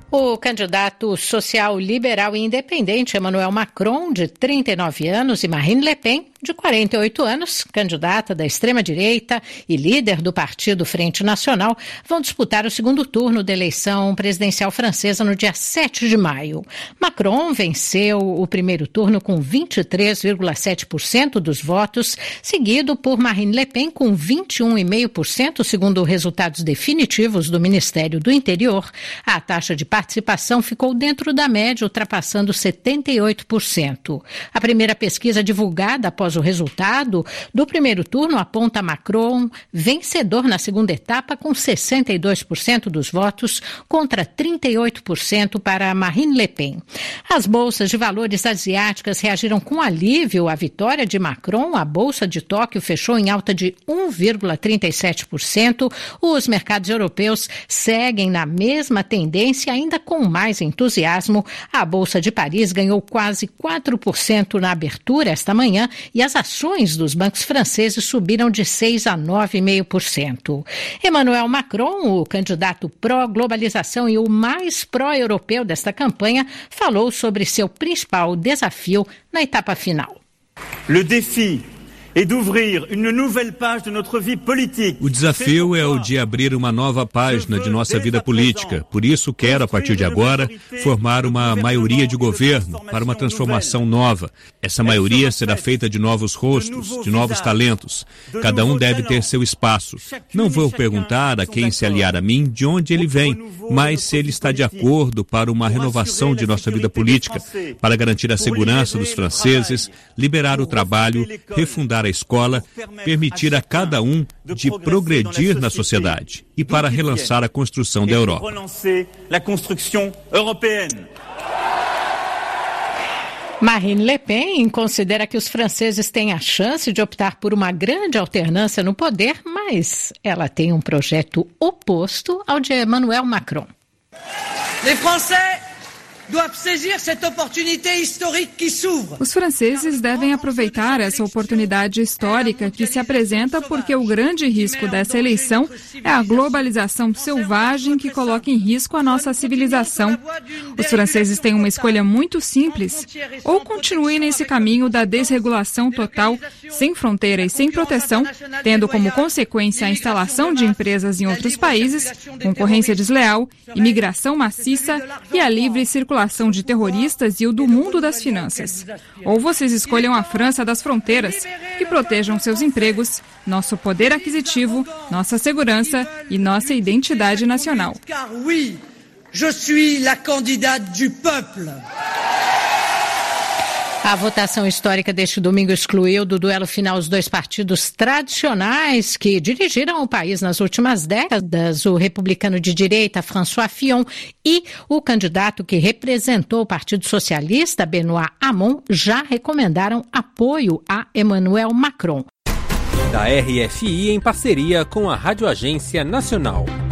O candidato social-liberal e independente Emmanuel Macron, de 39 anos, e Marine Le Pen, de 48 anos, candidata da extrema-direita e líder do partido Frente Nacional, vão disputar o segundo turno da eleição presidencial francesa no dia 7 de maio. Macron venceu o primeiro turno com 23,7% dos votos, seguido por Marine Le Pen com 21,5%, segundo resultados definitivos do Ministério do Interior. A taxa de participação ficou dentro da média, ultrapassando 78%. A primeira pesquisa divulgada após o resultado do primeiro turno aponta Macron vencedor na segunda etapa com 62% dos votos contra 38% para Marine Le Pen. As bolsas de valores asiáticas reagiram com alívio à vitória de Macron. A bolsa de Tóquio fechou em alta de 1,37%. Os mercados europeus seguem na mesma tendência, ainda com mais entusiasmo. A Bolsa de Paris ganhou quase 4% na abertura esta manhã e as ações dos bancos franceses subiram de 6% a 9,5%. Emmanuel Macron, o candidato pró-globalização e o mais pró-europeu desta campanha, falou sobre seu principal desafio na etapa final. Le défi et d'ouvrir une nouvelle page de notre vie politique. O desafio é o de abrir uma nova página de nossa vida política. Por isso, quero, a partir de agora, formar uma maioria de governo para uma transformação nova. Essa maioria será feita de novos rostos, de novos talentos. Cada um deve ter seu espaço. Não vou perguntar a quem se aliar a mim de onde ele vem, mas se ele está de acordo para uma renovação de nossa vida política, para garantir a segurança dos franceses, liberar o trabalho, refundar a escola, permitir a cada um de progredir na sociedade e para relançar a construção da Europa. Marine Le Pen considera que os franceses têm a chance de optar por uma grande alternância no poder, mas ela tem um projeto oposto ao de Emmanuel Macron. Os franceses devem aproveitar essa oportunidade histórica que se apresenta porque o grande risco dessa eleição é a globalização selvagem que coloca em risco a nossa civilização. Os franceses têm uma escolha muito simples: ou continuem nesse caminho da desregulação total, sem fronteira e sem proteção, tendo como consequência a instalação de empresas em outros países, concorrência desleal, imigração maciça e a livre circulação de terroristas e o do mundo das finanças. Ou vocês escolham a França das fronteiras, que protejam seus empregos, nosso poder aquisitivo, nossa segurança e nossa identidade nacional. Je suis la candidate du peuple. A votação histórica deste domingo excluiu do duelo final os dois partidos tradicionais que dirigiram o país nas últimas décadas, o republicano de direita François Fillon e o candidato que representou o Partido Socialista, Benoît Hamon, já recomendaram apoio a Emmanuel Macron. Da RFI em parceria com a Rádio Agência Nacional.